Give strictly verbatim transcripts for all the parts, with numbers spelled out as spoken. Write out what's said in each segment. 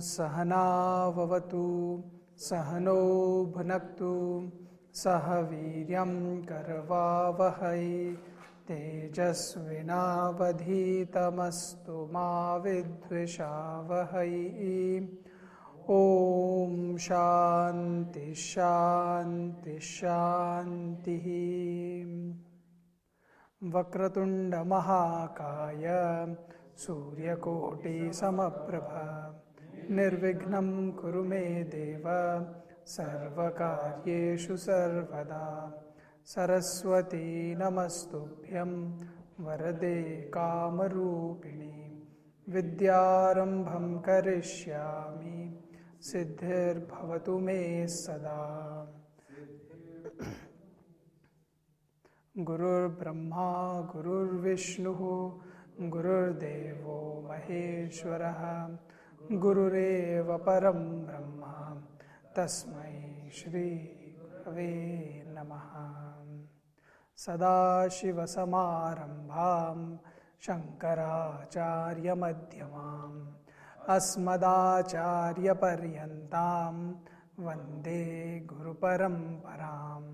सहनाववतु सहनो भुनक्तु सह वीर्यं करवावहै तेजस्विनावधीतमस्तु मा विद्विषावहै। ओम शांति शांति शांति। वक्रतुंड महाकाय सूर्यकोटि समप्रभा निर्विघ्नं कुरु मे देव सर्वकार्येषु सर्वदा। सरस्वती नमस्तुभ्यं वरदे कामरूपिणी विद्यारंभं करिष्यामि सिद्धिर्भवतु मे सदा। गुरुर्ब्रह्मा गुरुर्विष्णुः गुरुर्देवो महेश्वरः गुरुरेव परं ब्रह्म तस्मै श्री गुरवे नमः। सदाशिवसमारम्भां शङ्कराचार्यमध्यमाम् अस्मदाचार्यपर्यन्तां वन्दे गुरुपरम्पराम्।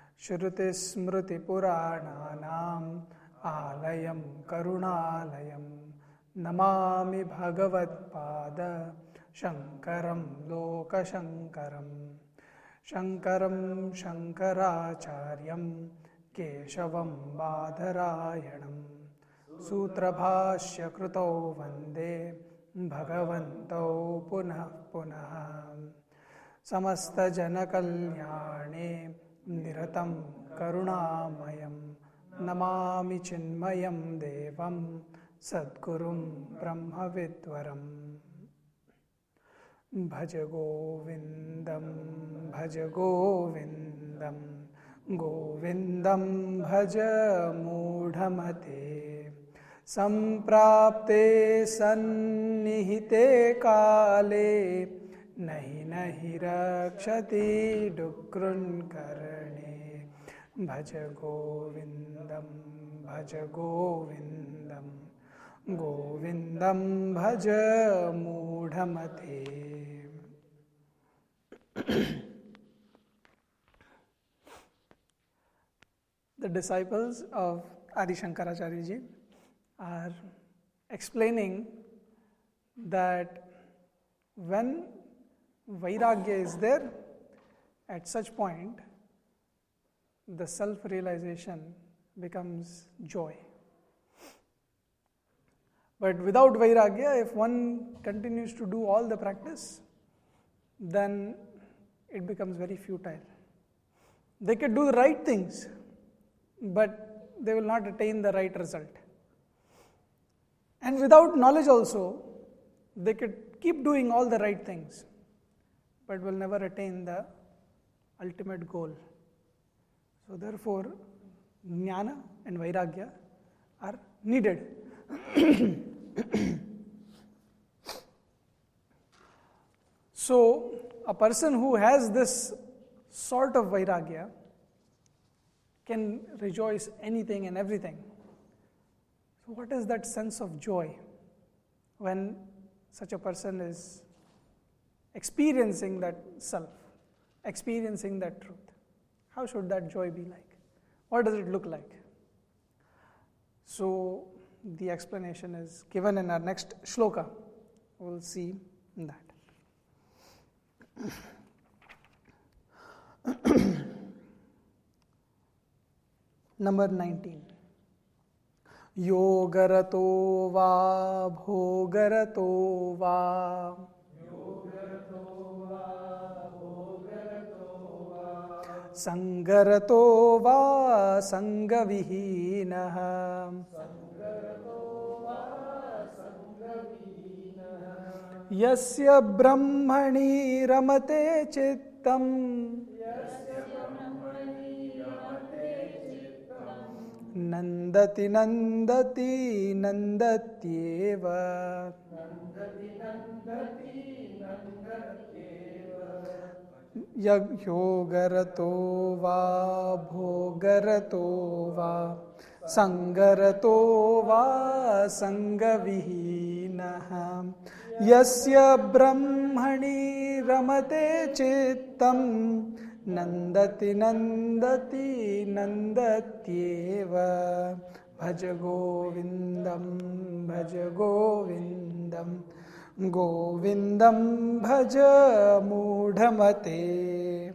श्रुतिस्मृतिपुराणानाम् आलयं करुणालयं नमामि भगवत्पाद शङ्करं लोकशङ्करम्। शङ्करं शङ्कराचार्यं केशवं बादरायणं सूत्रभाष्यकृतौ वन्दे भगवन्तौ पुनः पुनः। समस्तजनकल्याणे निरतं करुणामयं नमामि चिन्मयं देवं सद्गुरुं ब्रह्मविद्वरम्। भज गोविन्दं भज गोविन्दं गोविन्दं भज मूढमते। सम्प्राप्ते सन्निहिते काले नहि नहि रक्षति डुक्रुन्करणे। भज गोविन्दं भज गोविन्दं गोविन्दं भज मूढमते। The disciples of Adi Shankaracharya ji are explaining that when vairagya is there, at such point the self-realization becomes joy. But without vairagya, if one continues to do all the practice, then it becomes very futile. They can do the right things, but they will not attain the right result. And without knowledge also, they could keep doing all the right things, but will never attain the ultimate goal. So therefore, jnana and vairagya are needed. So, a person who has this sort of vairagya can rejoice anything and everything. So what is that sense of joy when such a person is experiencing that self, experiencing that truth? How should that joy be like? What does it look like? So the explanation is given in our next shloka. We'll see that. Number nineteen. Yogarato va bhogarato va Sangarato va sangavihinaha Yasya brahmani ramate chittam Nandati nandati nandatyeva Yogarato va bhogarato va Sangarato va sangavihinaha Yasya brahmani ramate chittam nandati nandati nandatyeva bhaj govindam bhaj govindam govindam bhaj mudhamate.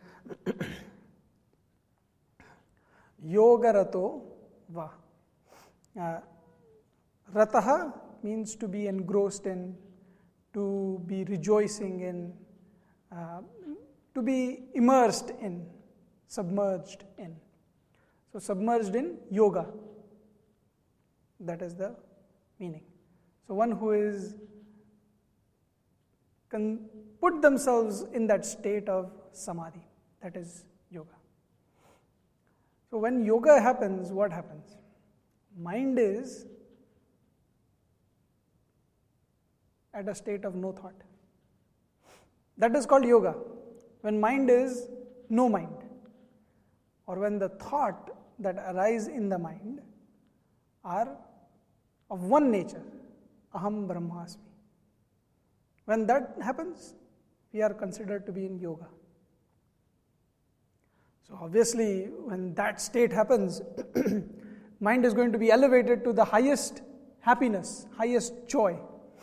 Yogarato va. Uh, rataha means to be engrossed in, to be rejoicing in, uh, to be immersed in, submerged in. So submerged in yoga. That is the meaning. So one who is can put themselves in that state of samadhi. That is yoga. So when yoga happens, what happens? Mind is at a state of no thought. That is called yoga. When mind is no mind, or when the thought that arise in the mind are of one nature, aham brahmasmi. When that happens, we are considered to be in yoga. So obviously, when that state happens, mind is going to be elevated to the highest happiness, highest joy.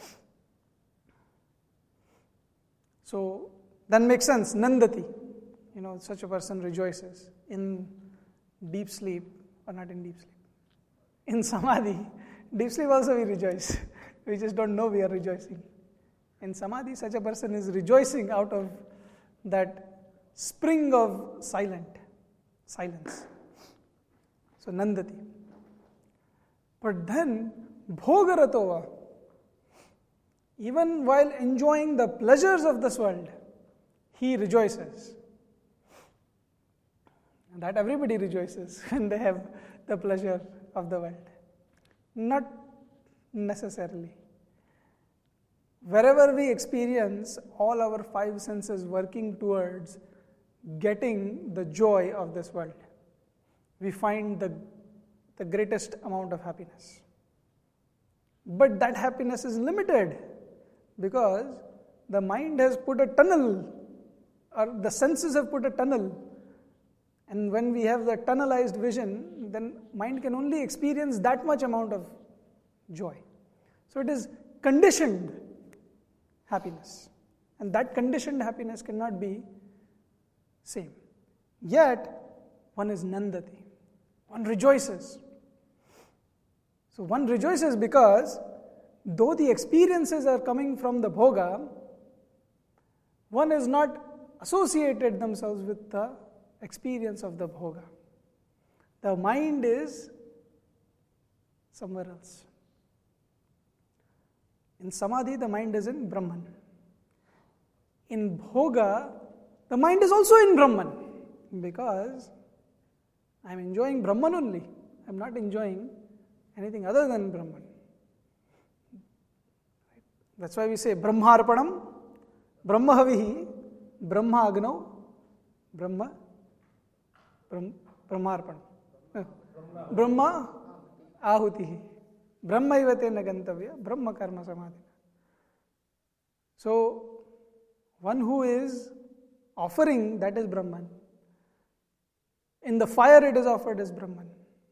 So that makes sense. Nandati, you know, such a person rejoices in deep sleep, or not in deep sleep, in samadhi. Deep sleep also we rejoice. We just don't know we are rejoicing. In samadhi, such a person is rejoicing out of that spring of silent silence. So nandati. But then bhogaratova, even while enjoying the pleasures of this world, he rejoices. And that everybody rejoices when they have the pleasure of the world. Not necessarily. Wherever we experience all our five senses working towards getting the joy of this world, we find the, the greatest amount of happiness. But that happiness is limited because the mind has put a tunnel, or the senses have put a tunnel. And when we have the tunnelized vision, then mind can only experience that much amount of joy. So it is conditioned happiness. And that conditioned happiness cannot be same. Yet, one is nandati. One rejoices. So one rejoices because though the experiences are coming from the bhoga, one is not associated themselves with the experience of the bhoga. The mind is somewhere else. In samadhi, the mind is in Brahman. In bhoga, the mind is also in Brahman, because I am enjoying Brahman only. I am not enjoying anything other than Brahman. That's why we say Brahmarpanam, Brahmahavihi, Brahma Agnau, Brahma, Brahmarpanam. Brahma Ahutihi. Brahma ivate nagantavya, Brahma karma samadhi. So, one who is offering, that is Brahman. In the fire it is offered as Brahman.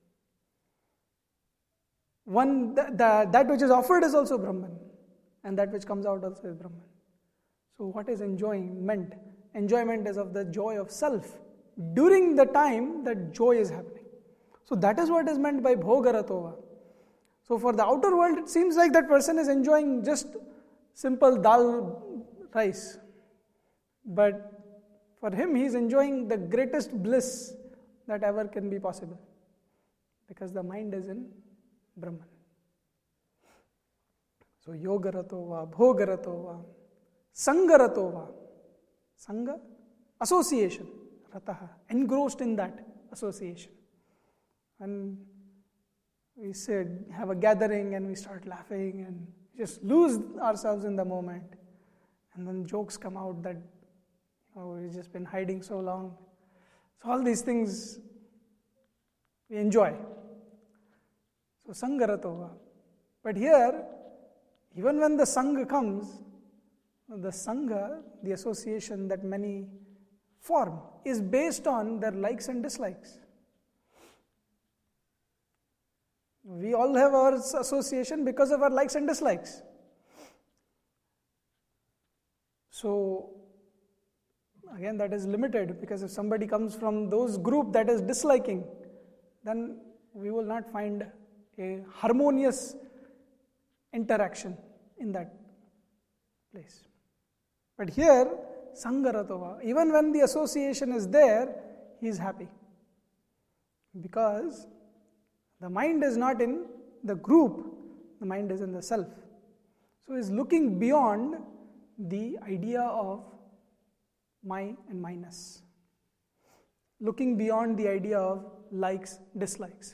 One, the, the, that which is offered is also Brahman. And that which comes out also is Brahman. So what is enjoying meant? Enjoyment is of the joy of self during the time that joy is happening. So that is what is meant by bhogaratova. So for the outer world, it seems like that person is enjoying just simple dal rice. But for him, he is enjoying the greatest bliss that ever can be possible. Because the mind is in Brahman. So yogaratova, bhogaratova, sangaratova. Sangha, association. Rataha, engrossed in that association. And we said, have a gathering and we start laughing and just lose ourselves in the moment. And then jokes come out that, oh, we've just been hiding so long. So all these things we enjoy. So sangaratova. But here, even when the Sangha comes, the Sangha, the association that many form, is based on their likes and dislikes. We all have our association because of our likes and dislikes. So, again, that is limited, because if somebody comes from those group that is disliking, then we will not find a harmonious interaction in that place. But here, Sangaratova, even when the association is there, he is happy. Because the mind is not in the group, the mind is in the self. So he is looking beyond the idea of my and minus. Looking beyond the idea of likes, dislikes.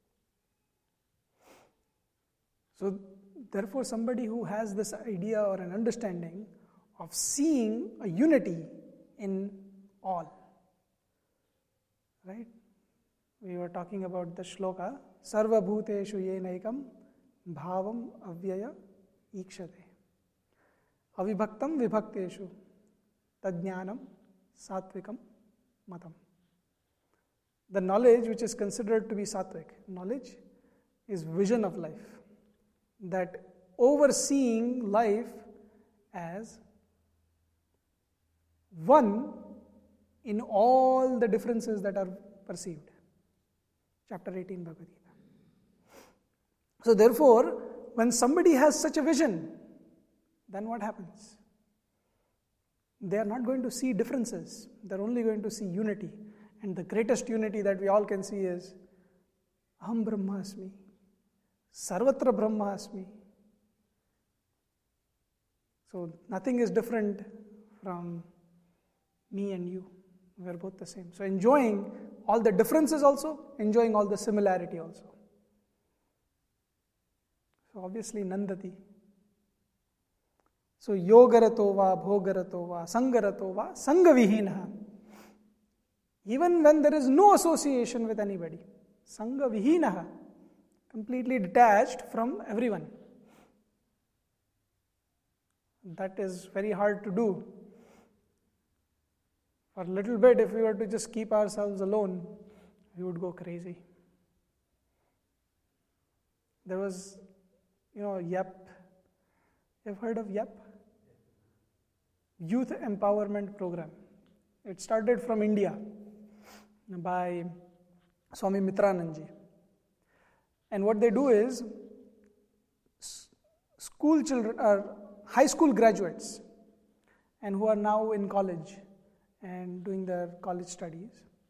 So therefore, somebody who has this idea or an understanding of seeing a unity in all. Right? We were talking about the shloka, Sarva bhuteshu yenaikam bhavam avyaya ikshate. Avibhaktam vibhakteshu tadjnanam satvikam matam. The knowledge which is considered to be sattvic, knowledge is vision of life. That overseeing life as one in all the differences that are perceived. Chapter eighteen Bhagavad Gita. So therefore, when somebody has such a vision, then what happens? They are not going to see differences. They are only going to see unity. And the greatest unity that we all can see is Aham Brahmasmi. Sarvatra Brahmasmi. So nothing is different from me and you. We are both the same. So enjoying all the differences also, enjoying all the similarity also. So obviously Nandati. So yogaratova, bhogaratova, sangaratova, sangavihina. Even when there is no association with anybody. Sangavihina. Completely detached from everyone. That is very hard to do. For a little bit, if we were to just keep ourselves alone, we would go crazy. There was, you know, YEP. You've heard of YEP? Youth Empowerment Program. It started from India by Swami Mitranandji. And what they do is, school children, are high school graduates, and who are now in college and doing their college studies,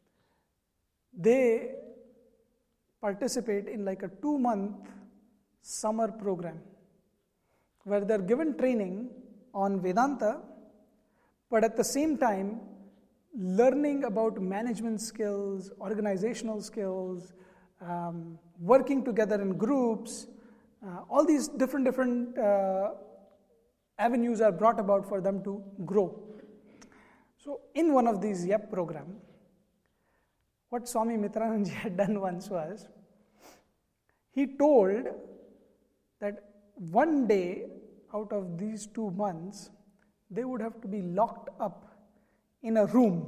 they participate in like a two-month summer program where they're given training on Vedanta, but at the same time learning about management skills, organizational skills, um, working together in groups, uh, all these different different uh, avenues are brought about for them to grow. So in one of these YEP program, what Swami Mitranandji had done once was, he told that one day out of these two months, they would have to be locked up in a room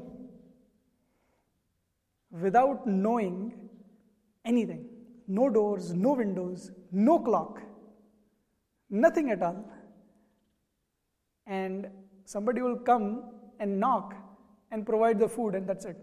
without knowing anything. No doors, no windows, no clock, nothing at all. And somebody will come and knock and provide the food, and that's it.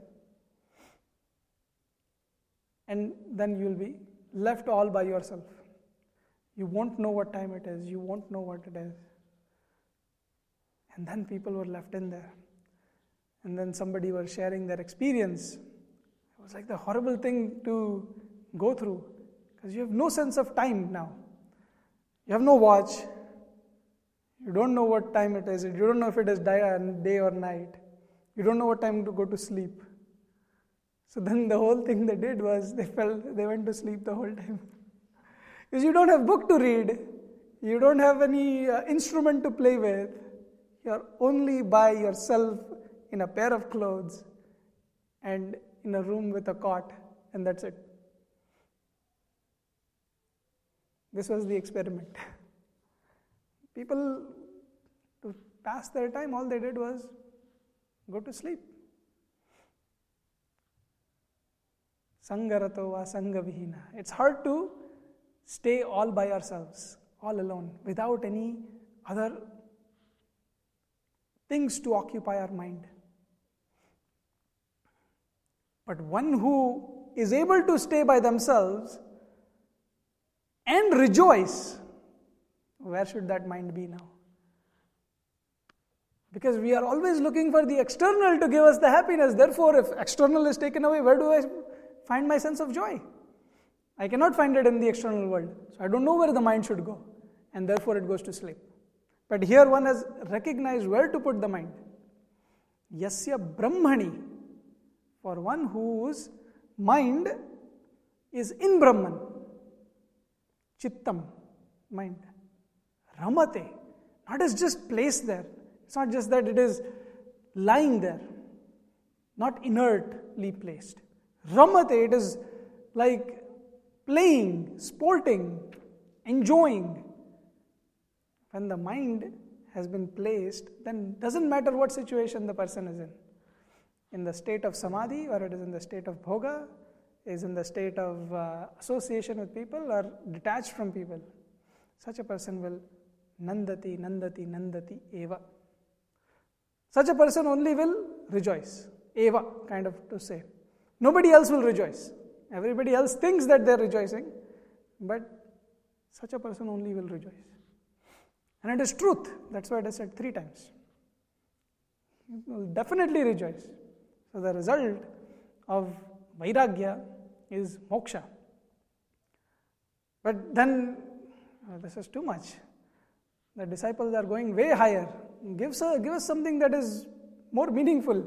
And then you'll be left all by yourself. You won't know what time it is, you won't know what it is. And then people were left in there. And then somebody was sharing their experience. It was like the horrible thing to go through, because you have no sense of time now. You have no watch. You don't know what time it is. You don't know if it is day or night. You don't know what time to go to sleep. So then the whole thing they did was they felt they went to sleep the whole time. Because you don't have book to read. You don't have any uh, instrument to play with. You're only by yourself in a pair of clothes and in a room with a cot, and that's it. This was the experiment. people, to pass their time, all they did was go to sleep. Sangarato va sangavihina. It's hard to stay all by ourselves, all alone, without any other things to occupy our mind. But one who is able to stay by themselves and rejoice, where should that mind be now? Because we are always looking for the external to give us the happiness. Therefore, if external is taken away, where do I find my sense of joy? I cannot find it in the external world. So I don't know where the mind should go. And therefore it goes to sleep. But here one has recognized where to put the mind. Yasya Brahmani. For one whose mind is in Brahman. Chittam, mind. Ramate. Not as just placed there. It's not just that it is lying there. Not inertly placed. Ramate, it is like playing, sporting, enjoying. When the mind has been placed, then doesn't matter what situation the person is in. In the state of samadhi, or it is in the state of bhoga, is in the state of uh, association with people, or detached from people. Such a person will nandati, nandati, nandati, eva. Such a person only will rejoice. Eva, kind of to say. Nobody else will rejoice. Everybody else thinks that they are rejoicing, but such a person only will rejoice. And it is truth. That's why it is said three times. You will definitely rejoice. So the result of vairagya is moksha. But then, oh, this is too much. The disciples are going way higher. Give us, give us something that is more meaningful.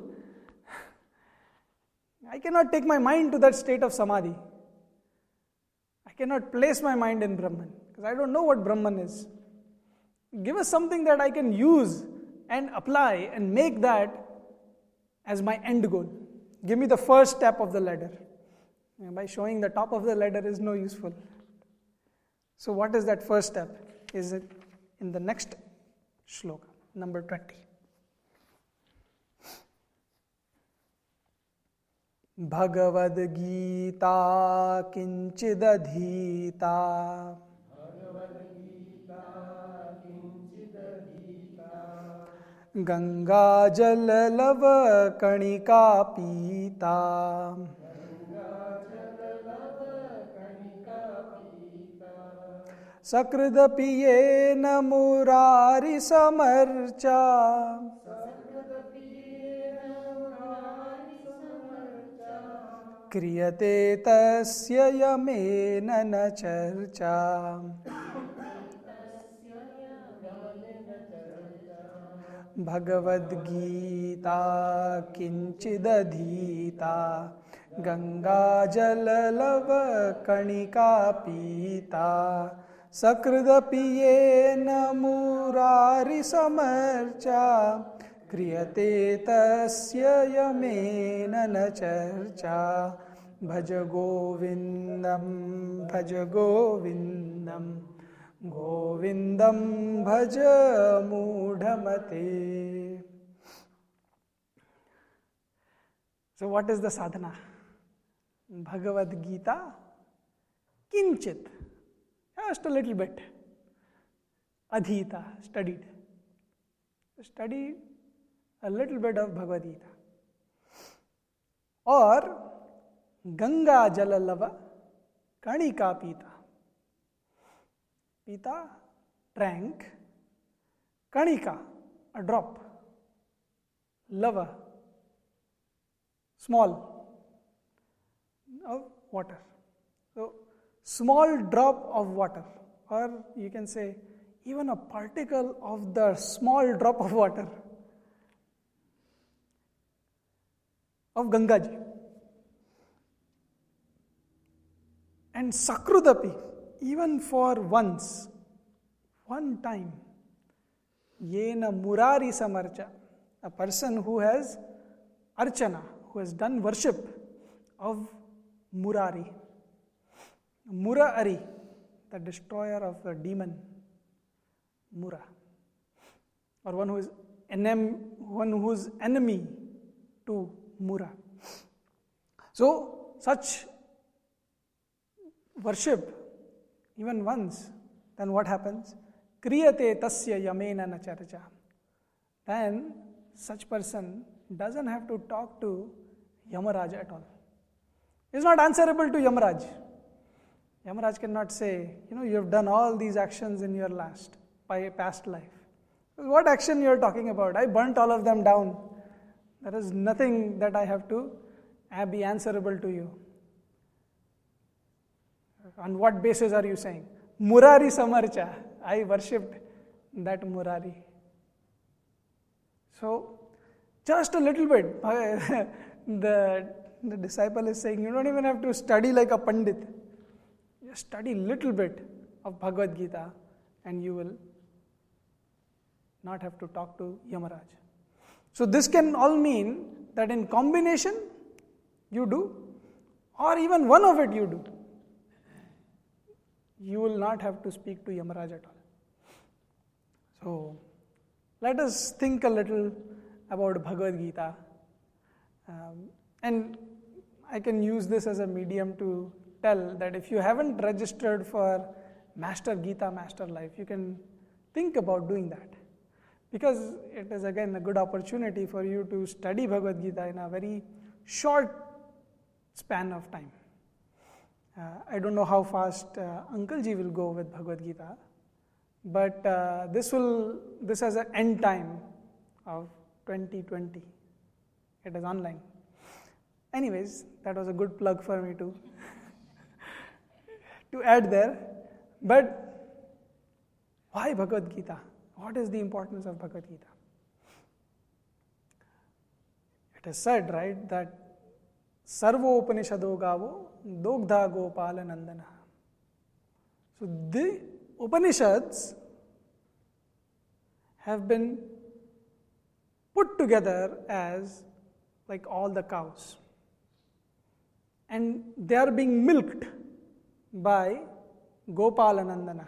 I cannot take my mind to that state of samadhi. I cannot place my mind in Brahman, because I don't know what Brahman is. Give us something that I can use and apply and make that as my end goal. Give me the first step of the ladder. By showing the top of the ladder is no useful. So what is that first step? Is it in the next shloka, number twenty. Bhagavad Gita kinchidadhita Ganga jal lava kanika pita Sakradapi yena murari samarcha Kriyate tasya yamena na charcha Bhagavad Gita kinchidadhita Ganga jala lava kanika pita Sakradapi yena murari samarcha Kriyate tasya yamena na charcha Bhaja govindam, bhaja govindam Govindam bhaja mudhamate. So what is the sadhana? Bhagavad Gita kinchit, just a little bit. Adhita, studied. Study a little bit of Bhagavad Gita. Or Ganga jalalava kanika pita. Pita, drank. Kanika, a drop. Lava, small, of water. So, small drop of water, or you can say even a particle of the small drop of water of Gangaji. And Sakrudapi, even for once, one time, Yena Murari Samarcha, a person who has archana, who has done worship of Murari. Murari, the destroyer of the demon, Mura. or one who is enem, one who is enemy to Mura. So, such worship, even once, then what happens? Kriyate tasya yamena na charcha. Then such person doesn't have to talk to Yamaraj at all. He's not answerable to Yamaraj. Yamaraj cannot say, you know, you have done all these actions in your last, past life. What action you are talking about? I burnt all of them down. There is nothing that I have to be answerable to you. On what basis are you saying? Murari Samarcha. I worshipped that Murari. So, just a little bit. the, the disciple is saying, you don't even have to study like a Pandit. Just study a little bit of Bhagavad Gita and you will not have to talk to Yamaraj. So this can all mean that in combination you do, or even one of it you do. You will not have to speak to Yamaraj at all. So let us think a little about Bhagavad Gita. Um, and I can use this as a medium to tell that if you haven't registered for Master Gita, Master Life, you can think about doing that. Because it is again a good opportunity for you to study Bhagavad Gita in a very short span of time. Uh, I don't know how fast uh, Uncle Ji will go with Bhagavad Gita, but uh, this will this has an end time of twenty twenty. It is online. Anyways, that was a good plug for me to to add there. But why Bhagavad Gita? What is the importance of Bhagavad Gita? It is said, right, that Sarvo Upanishado Gavo Dogdha Gopala Nandana. So the Upanishads have been put together as like all the cows. And they are being milked by Gopala Nandana.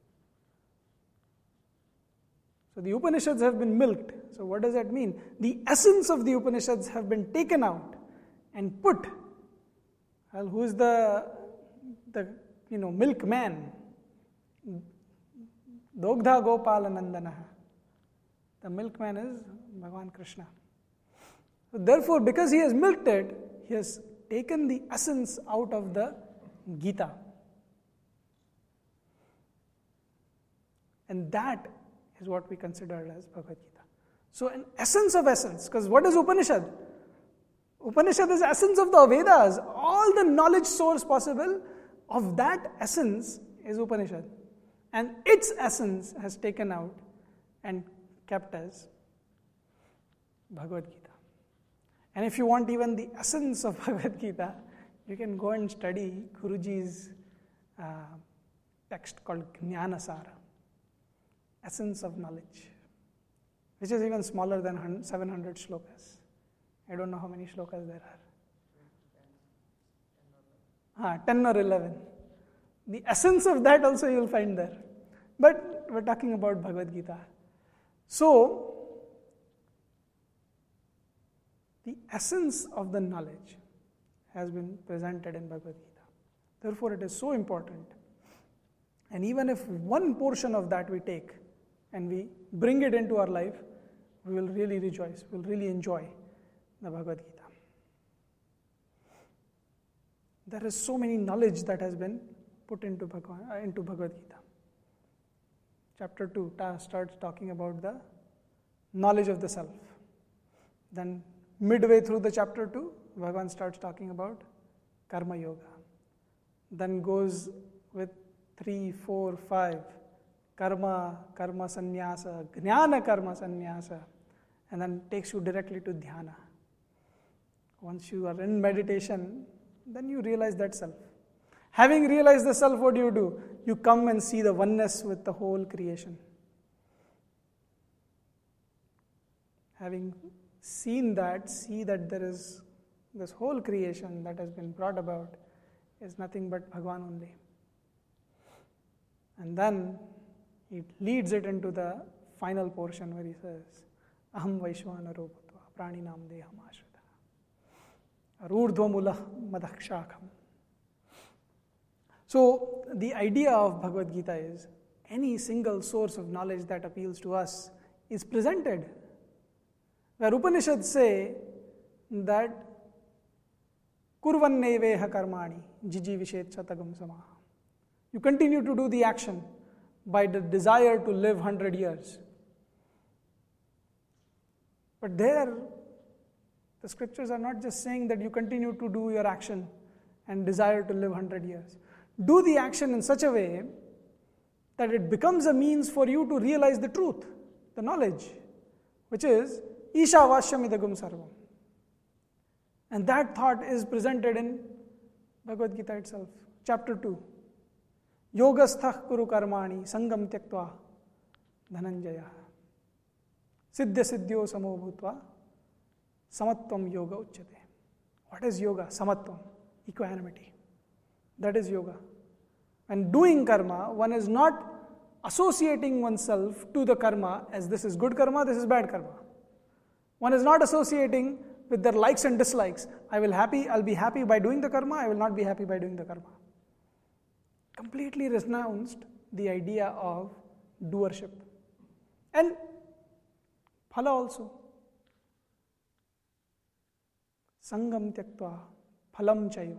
So the Upanishads have been milked. So what does that mean? The essence of the Upanishads have been taken out and put. Well, who is the the you know milkman? Dogdha Gopala Nandana. The milkman is Bhagavan Krishna. So therefore, because he has milked it, he has taken the essence out of the Gita. And that is what we consider as Bhagavad Gita. So an essence of essence, because what is Upanishad? Upanishad is the essence of the Vedas. All the knowledge source possible of that essence is Upanishad. And its essence has taken out and kept as Bhagavad Gita. And if you want even the essence of Bhagavad Gita, you can go and study Guruji's uh, text called Jnanasara. Essence of knowledge, which is even smaller than seven hundred shlokas. I don't know how many shlokas there are. Ah, ten or eleven. The essence of that also you will find there. But we're talking about Bhagavad Gita. So, the essence of the knowledge has been presented in Bhagavad Gita. Therefore, it is so important. And even if one portion of that we take, and we bring it into our life, we will really rejoice, we will really enjoy the Bhagavad Gita. There is so many knowledge that has been put into Bhagavad, uh, into Bhagavad Gita. Chapter two ta- starts talking about the knowledge of the self. Then midway through the chapter two, Bhagavan starts talking about Karma Yoga. Then goes with three, four, five, Karma, Karma Sannyasa, Jnana Karma Sannyasa, and then takes you directly to Dhyana. Once you are in meditation, then you realize that self. Having realized the self, what do you do? You come and see the oneness with the whole creation. Having seen that, see that there is this whole creation that has been brought about is nothing but Bhagavan only. And then it leads it into the final portion where he says, Aham Vaishwanaro Bhutva Praninam Deham Ashrita Arurdhvamula Madakshakam. So the idea of Bhagavad Gita is any single source of knowledge that appeals to us is presented. Where Upanishads say that Kurvanneveha karmani jijivishet satagam samaha. You continue to do the action by the desire to live one hundred years. But there, the scriptures are not just saying that you continue to do your action and desire to live one hundred years. Do the action in such a way that it becomes a means for you to realize the truth, the knowledge, which is Isha Vashyam Idagum Sarvam. And that thought is presented in Bhagavad Gita itself, chapter two. Yogasthah kuru karmani sangam tyaktva dhananjaya. Siddhya siddhyo samo bhutva samatvam yoga uchyate. What is yoga? Samatvam, equanimity. That is yoga. And doing karma, one is not associating oneself to the karma as this is good karma, this is bad karma. One is not associating with their likes and dislikes. I will happy, I'll be happy by doing the karma, I will not be happy by doing the karma. Completely renounced the idea of doership. And phala also. Sangam tyaktva phalam chaiva.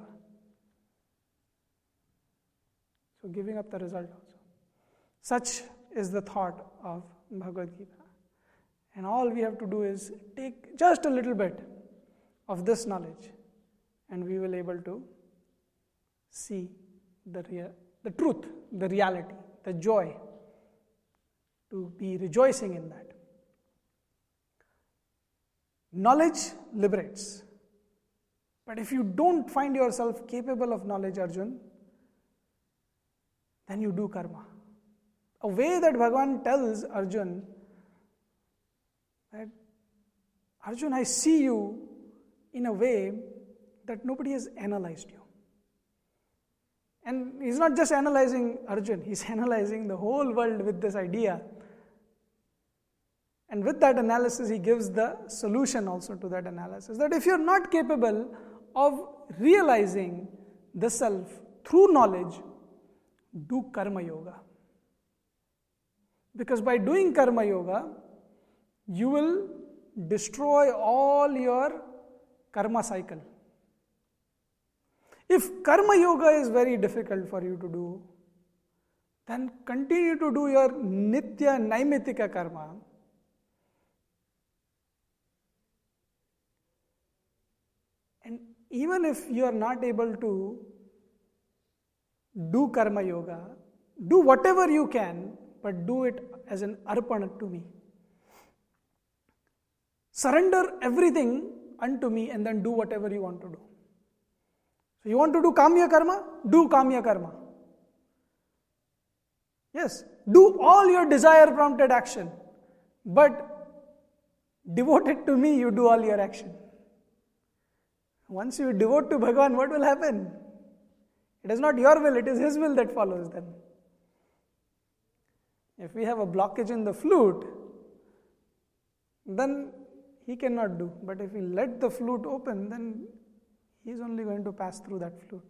So giving up the result also. Such is the thought of Bhagavad Gita. And all we have to do is take just a little bit of this knowledge and we will be able to see the real, the truth, the reality, the joy, to be rejoicing in that. Knowledge liberates. But if you don't find yourself capable of knowledge, Arjun, then you do karma. A way that Bhagavan tells Arjun that, Arjun, I see you in a way that nobody has analyzed you. And he's not just analyzing Arjun, he's analyzing the whole world with this idea. And with that analysis, he gives the solution also to that analysis. That if you're not capable of realizing the self through knowledge, do karma yoga. Because by doing karma yoga, you will destroy all your karma cycle. If karma yoga is very difficult for you to do, then continue to do your nitya naimitika karma. And even if you are not able to do karma yoga, do whatever you can, but do it as an arpana to me. Surrender everything unto me and then do whatever you want to do. So you want to do kamya karma? Do kamya karma. Yes, do all your desire prompted action, but devote it to me, you do all your action. Once you devote to Bhagavan, what will happen? It is not your will, it is His will that follows then. If we have a blockage in the flute, then He cannot do. But if we let the flute open, then He is only going to pass through that flute.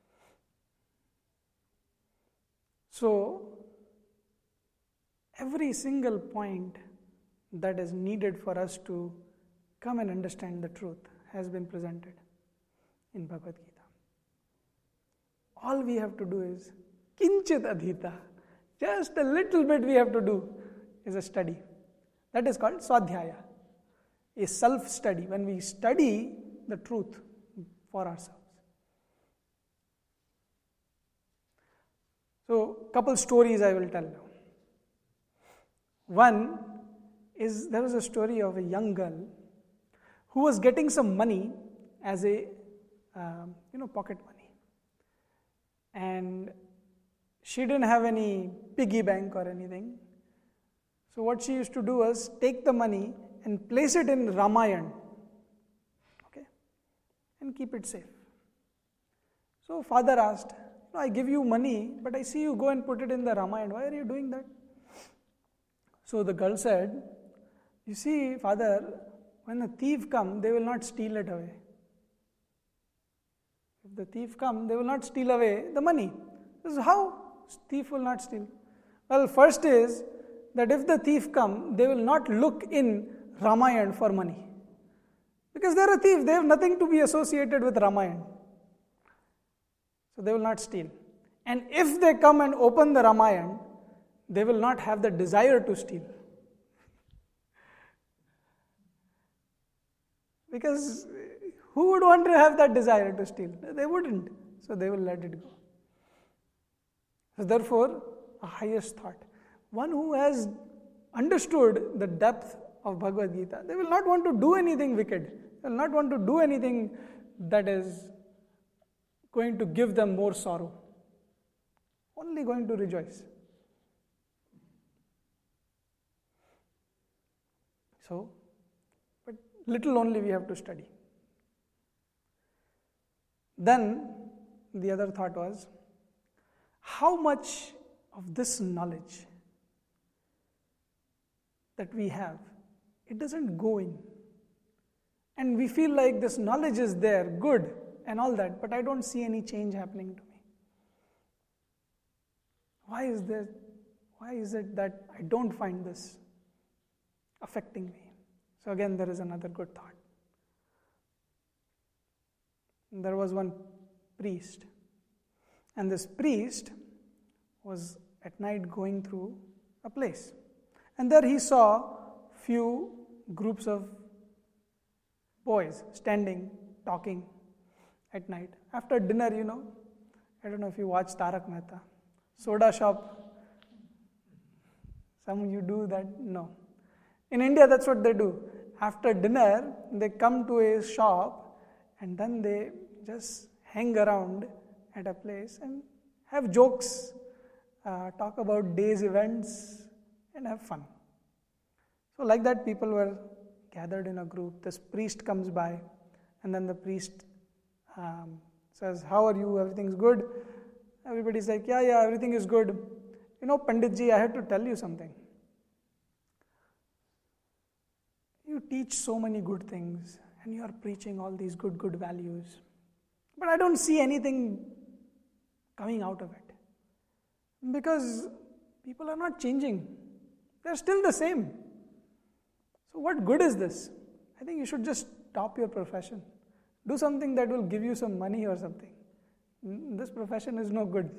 So, every single point that is needed for us to come and understand the truth has been presented in Bhagavad Gita. All we have to do is kinchit adhita. Just a little bit we have to do is a study. That is called swadhyaya, a self-study. When we study the truth for ourselves. So, couple stories I will tell now. One is, there was a story of a young girl who was getting some money as a, um, you know, pocket money. And she didn't have any piggy bank or anything. So what she used to do was take the money and place it in Ramayana. Okay? And keep it safe. So father asked, no, I give you money, but I see you go and put it in the Ramayana. Why are you doing that? So the girl said, you see, father, when a thief comes, they will not steal it away. If the thief comes, they will not steal away the money. This is how thief will not steal. Well, first is that if the thief comes, they will not look in Ramayana for money. Because they are a thief, they have nothing to be associated with Ramayana. So they will not steal. And if they come and open the Ramayana, they will not have the desire to steal. Because who would want to have that desire to steal? They wouldn't. So they will let it go. So therefore, a highest thought. One who has understood the depth of Bhagavad Gita, they will not want to do anything wicked. They will not want to do anything that is going to give them more sorrow. Only going to rejoice. So, but little only we have to study. Then, the other thought was, how much of this knowledge that we have, it doesn't go in. And we feel like this knowledge is there, good, and all that, but I don't see any change happening to me. Why is there, why is it that I don't find this affecting me? So again, there is another good thought. There was one priest, and this priest was at night going through a place. And there he saw few groups of boys standing, talking at night. After dinner, you know, I don't know if you watch Tarak Mehta, soda shop. Some of you do that? No. In India, that's what they do. After dinner, they come to a shop and then they just hang around at a place and have jokes, uh, talk about day's events, and have fun. So like that, people were gathered in a group. This priest comes by, and then the priest um, says, how are you? Everything's good? Everybody's like, yeah, yeah, everything is good. You know, Panditji, I have to tell you something. You teach so many good things, and you are preaching all these good, good values. But I don't see anything coming out of it. Because people are not changing. They're still the same. So what good is this? I think you should just stop your profession. Do something that will give you some money or something. This profession is no good.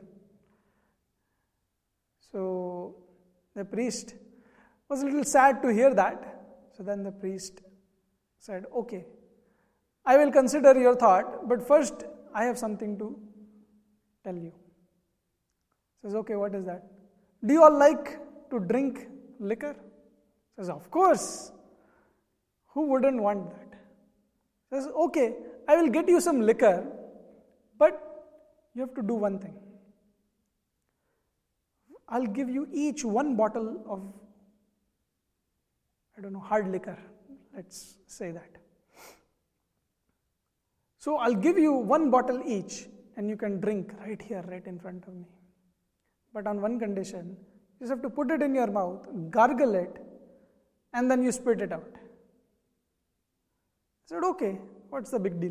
So the priest was a little sad to hear that. So then the priest said, okay, I will consider your thought, but first I have something to tell you. Says, okay, what is that? Do you all like to drink liquor? Says, of course. Who wouldn't want that? Says, okay, I will get you some liquor, but you have to do one thing. I'll give you each one bottle of, I don't know, hard liquor. Let's say that. So I'll give you one bottle each, and you can drink right here, right in front of me. But on one condition, you just have to put it in your mouth, gargle it, and then you spit it out. I said, okay, what's the big deal?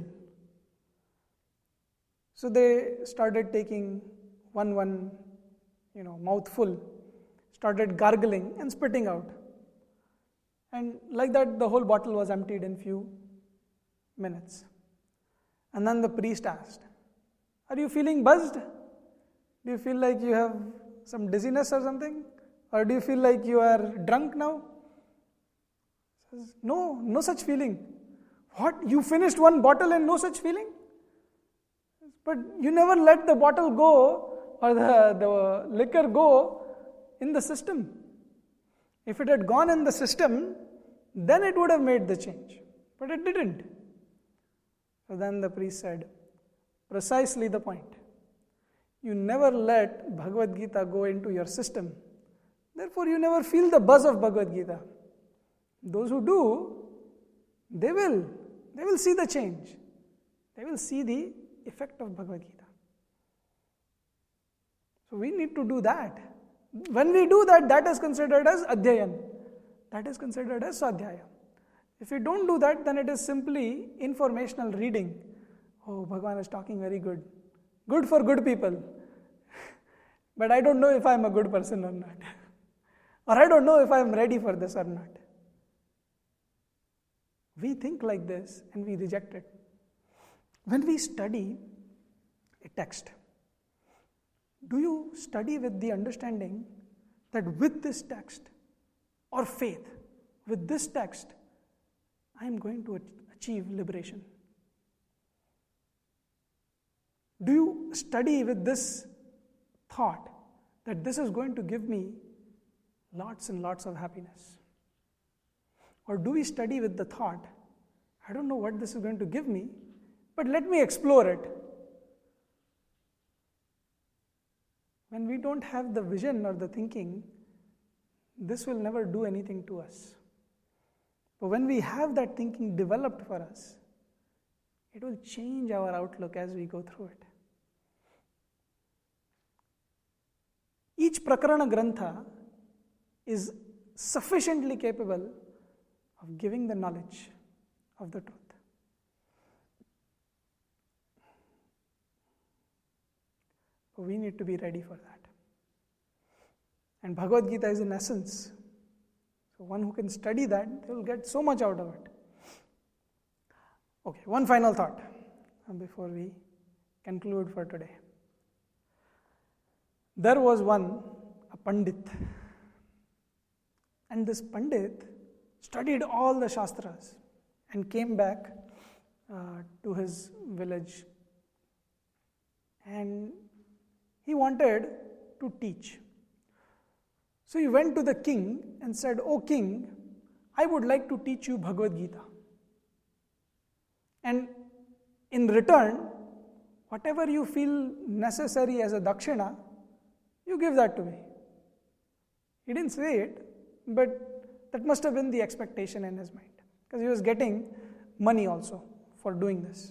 So they started taking one, one, you know, mouthful, started gargling and spitting out. And like that, the whole bottle was emptied in few minutes. And then the priest asked, are you feeling buzzed? Do you feel like you have some dizziness or something? Or do you feel like you are drunk now? He says, no, no such feeling. What? You finished one bottle and no such feeling? But you never let the bottle go or the, the liquor go in the system. If it had gone in the system, then it would have made the change. But it didn't. So then the priest said, precisely the point. You never let Bhagavad Gita go into your system. Therefore, you never feel the buzz of Bhagavad Gita. Those who do, they will. They will see the change. They will see the effect of Bhagavad Gita. So we need to do that. When we do that, that is considered as adhyayan. That is considered as swadhyaya. If we don't do that, then it is simply informational reading. Oh, Bhagavan is talking very good. Good for good people. But I don't know if I am a good person or not. Or I don't know if I am ready for this or not. We think like this and we reject it. When we study a text, do you study with the understanding that with this text or faith, with this text, I am going to achieve liberation? Do you study with this thought that this is going to give me lots and lots of happiness? Or do we study with the thought, I don't know what this is going to give me, but let me explore it? When we don't have the vision or the thinking, this will never do anything to us. But when we have that thinking developed for us, it will change our outlook as we go through it. Each Prakarana Grantha is sufficiently capable of giving the knowledge of the truth. We need to be ready for that. And Bhagavad Gita is in essence. So one who can study that, they will get so much out of it. Okay, one final thought before we conclude for today. There was one, a Pandit. And this Pandit studied all the Shastras and came back uh, to his village. And he wanted to teach. So he went to the king and said, "O king, I would like to teach you Bhagavad Gita. And in return, whatever you feel necessary as a dakshina, you give that to me." He didn't say it, but that must have been the expectation in his mind, because he was getting money also for doing this.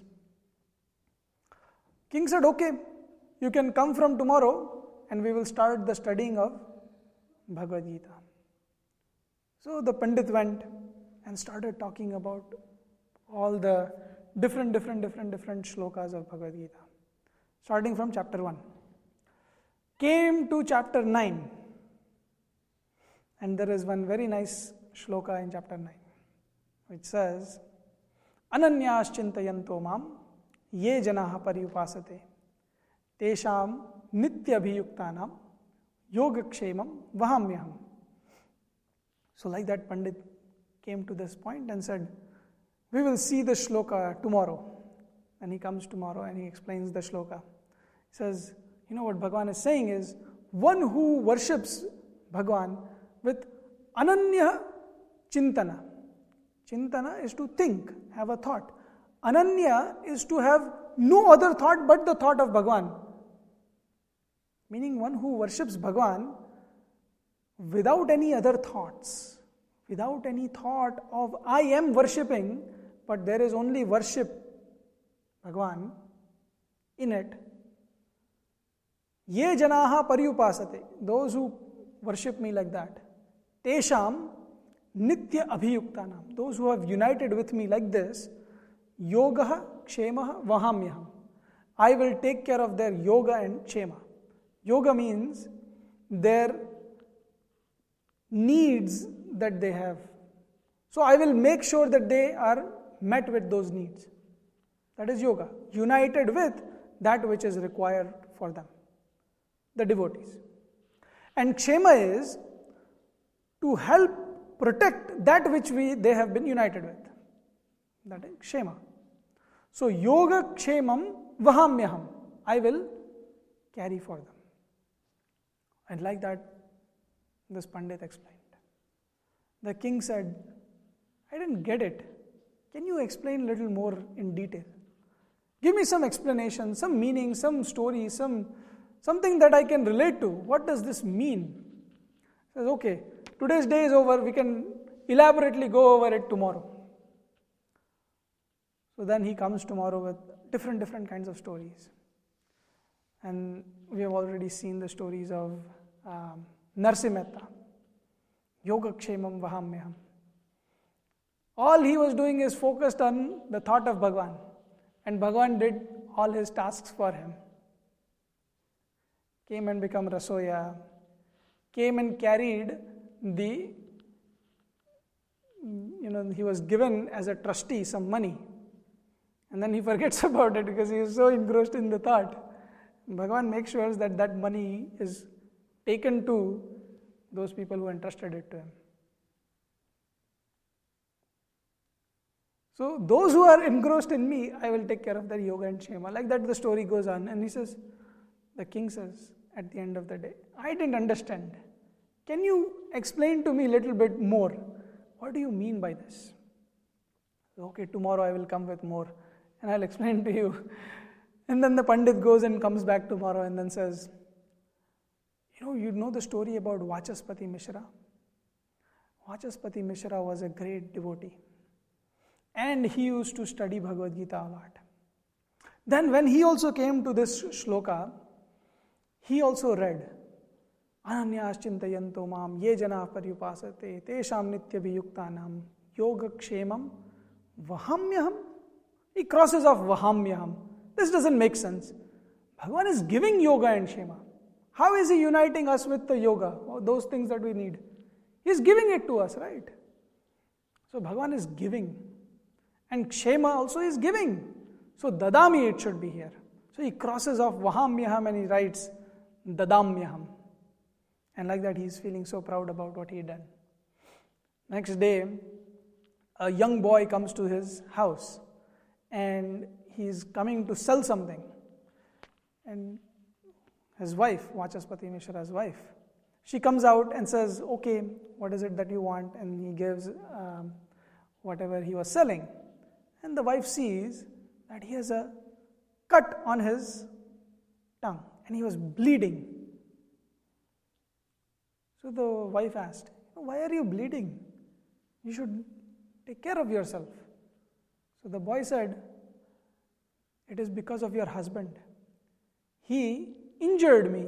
King said, "Okay, you can come from tomorrow and we will start the studying of Bhagavad Gita." So the Pandit went and started talking about all the different, different, different, different shlokas of Bhagavad Gita, starting from chapter one. Came to chapter nine, and there is one very nice shloka in chapter nine, which says, "Ananyas chintayanto mam ye janaha paryupasate tesham nitya abhiyuktanam yogakshemam vahamyaham." So like that, Pandit came to this point and said, "We will see the shloka tomorrow." And he comes tomorrow and he explains the shloka. He says, you know what Bhagavan is saying is, one who worships Bhagavan with ananya chintana. Chintana is to think, have a thought. Ananya is to have no other thought but the thought of Bhagavan. Meaning one who worships Bhagavan without any other thoughts, without any thought of I am worshipping, but there is only worship Bhagavan in it. Ye janaha paryupasate, those who worship me like that. Tesham nitya abhiyuktanam, those who have united with me like this. Yogaha kshemaha vahamyaham, I will take care of their yoga and kshema. Yoga means their needs that they have. So I will make sure that they are met with those needs. That is yoga, united with that which is required for them, the devotees. And kshema is to help protect that which we they have been united with. That is kshema. So yoga kshemam vahamyaham, I will carry for them. And like that, this Pandit explained. The king said, "I didn't get it. Can you explain a little more in detail? Give me some explanation, some meaning, some story, some something that I can relate to. What does this mean?" He says, "Okay, today's day is over. We can elaborately go over it tomorrow." So then he comes tomorrow with different, different kinds of stories. And we have already seen the stories of um, Narsi Mehta. Yogakshemam vahamyaham. All he was doing is focused on the thought of Bhagwan. And Bhagwan did all his tasks for him. Came and become Rasoya. Came and carried the, you know, he was given as a trustee some money. And then he forgets about it because he is so engrossed in the thought. Bhagwan makes sure that that money is taken to those people who entrusted it to him. So those who are engrossed in me, I will take care of their yoga and kshema. Like that the story goes on. And he says, the king says at the end of the day, I didn't understand. Can you explain to me a little bit more? What do you mean by this? Okay, tomorrow I will come with more and I'll explain to you. And then the Pandit goes and comes back tomorrow and then says, you know, you know the story about Vachaspati Mishra? Vachaspati Mishra was a great devotee. And he used to study Bhagavad Gita a lot. Then when he also came to this shloka, he also read, Ananyas chintayanto mam ye jana paryupasate tesham nitya viyuktanam yoga kshemam vahamyaham. He crosses off vahamyaham. This doesn't make sense. Bhagavan is giving yoga and kshema. How is he uniting us with the yoga, or those things that we need? He is giving it to us, right? So Bhagavan is giving. And kshema also is giving. So dadami it should be here. So he crosses off vahamyaham and he writes dadamyaham. And like that he is feeling so proud about what he had done. Next day, a young boy comes to his house and he is coming to sell something. And his wife, Vachaspati Mishra's wife, she comes out and says, okay, what is it that you want? And he gives um, whatever he was selling. And the wife sees that he has a cut on his tongue and he was bleeding. So the wife asked, why are you bleeding? You should take care of yourself. So the boy said, it is because of your husband. He injured me.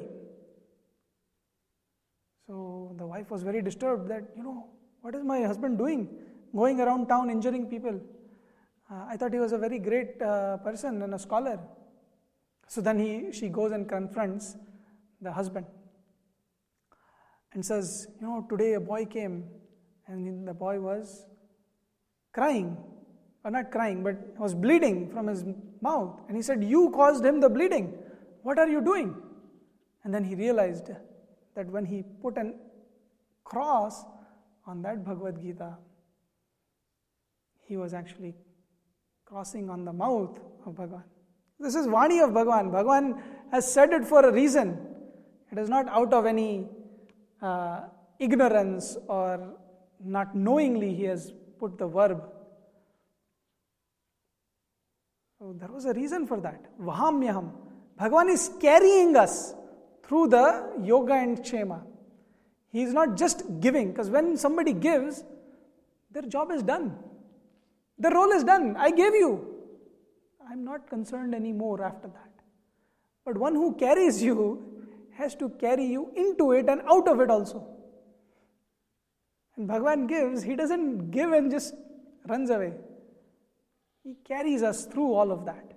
So the wife was very disturbed that, you know, what is my husband doing? Going around town injuring people. Uh, I thought he was a very great uh, person and a scholar. So then he, she goes and confronts the husband and says, you know, today a boy came and the boy was crying, or not crying, but was bleeding from his mouth. And he said, you caused him the bleeding. What are you doing? And then he realized that when he put a cross on that Bhagavad Gita, he was actually crossing on the mouth of Bhagavan. This is Vani of Bhagavan. Bhagavan has said it for a reason. It is not out of any uh, ignorance or not knowingly he has put the verb. So there was a reason for that. Vahamyaham. Bhagavan is carrying us through the yoga and kshema. He is not just giving, because when somebody gives, their job is done. The role is done. I gave you. I'm not concerned anymore after that. But one who carries you has to carry you into it and out of it also. And Bhagavan gives, he doesn't give and just runs away. He carries us through all of that.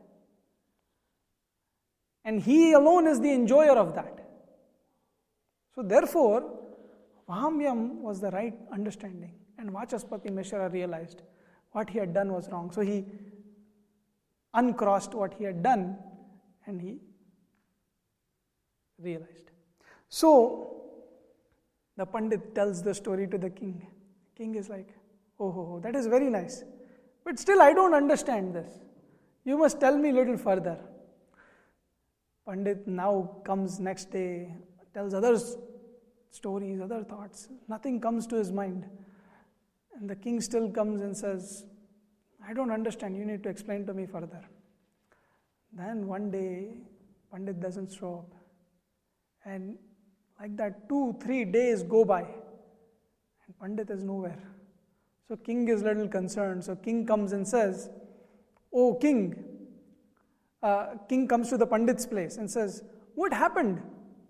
And he alone is the enjoyer of that. So therefore, Vahamyam was the right understanding. And Vachaspati Mishra realized what he had done was wrong. So he uncrossed what he had done and he realized. So the Pandit tells the story to the king. King is like, oh, oh, oh, that is very nice. But still I don't understand this. You must tell me a little further. Pandit now comes next day, tells other stories, other thoughts. Nothing comes to his mind. And the king still comes and says, I don't understand, you need to explain to me further. Then one day, Pandit doesn't show up. And like that, two, three days go by. And Pandit is nowhere. So king is a little concerned. So king comes and says, oh king, uh, king comes to the Pandit's place and says, what happened? You know,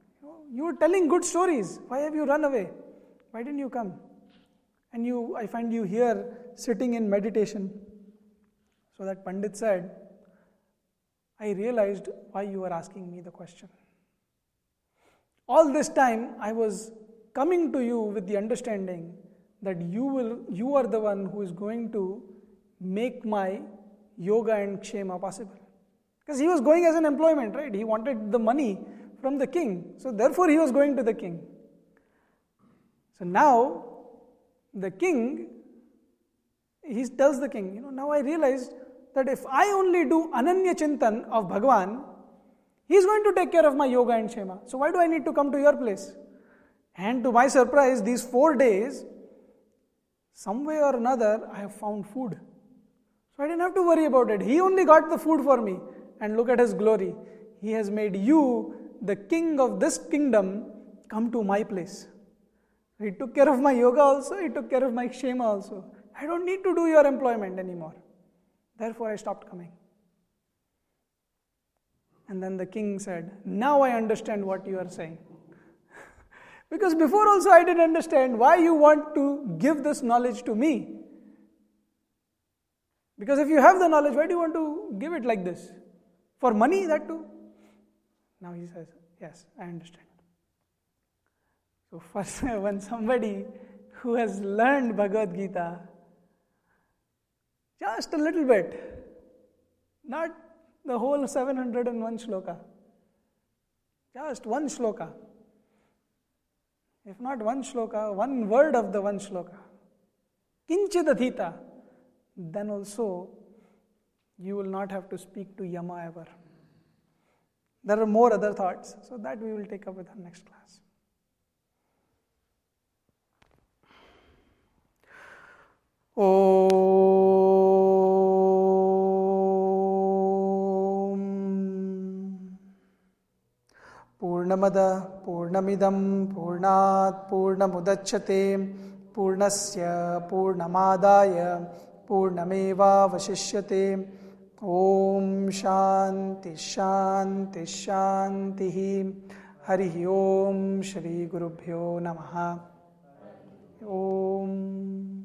You were telling good stories. Why have you run away? Why didn't you come? And you, I find you here sitting in meditation. So that Pandit said, I realized why you were asking me the question. All this time, I was coming to you with the understanding that you will, you are the one who is going to make my yoga and kshema possible. Because he was going as an employment, right? He wanted the money from the king. So therefore he was going to the king. So now, the king, he tells the king, you know, now I realized that if I only do Ananya Chintan of Bhagavan, he is going to take care of my yoga and kshema. So why do I need to come to your place? And to my surprise, these four days, some way or another, I have found food. So I didn't have to worry about it. He only got the food for me. And look at his glory. He has made you, the king of this kingdom, come to my place. He took care of my yoga also, he took care of my kshema also. I don't need to do your employment anymore. Therefore I stopped coming. And then the king said, now I understand what you are saying. Because before also I didn't understand why you want to give this knowledge to me. Because if you have the knowledge, why do you want to give it like this? For money, that too? Now he says, yes, I understand. So first, when somebody who has learned Bhagavad Gita, just a little bit, not the whole seven hundred one shloka, just one shloka, if not one shloka, one word of the one shloka, kinchid adhita, then also you will not have to speak to Yama ever. There are more other thoughts, so that we will take up with our next class. Om Purnamada Purnamidam Purnat Purnamudachyate Purnasya Purnamadaya Purnameva Vashishyate. Om Shanti Shanti Shanti. Harihi Om Shri Gurubhyo Namaha. Om